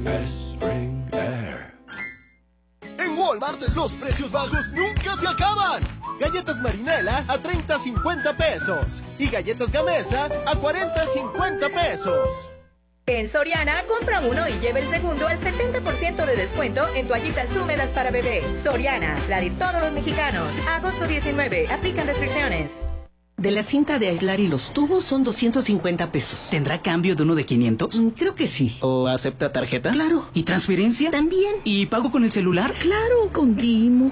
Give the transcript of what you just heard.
Spring Air. En Walmart, los precios bajos nunca se acaban. Galletas Marinela a 30-50 pesos. Y galletas Gamesa a 40-50 pesos. En Soriana, compra uno y lleva el segundo al 70% de descuento en toallitas húmedas para bebé. Soriana, la de todos los mexicanos. Agosto 19, aplican restricciones. De la cinta de aislar y los tubos son 250 pesos. ¿Tendrá cambio de uno de 500? Creo que sí. ¿O acepta tarjeta? Claro. ¿Y transferencia? También. ¿Y pago con el celular? Claro, con Dimo,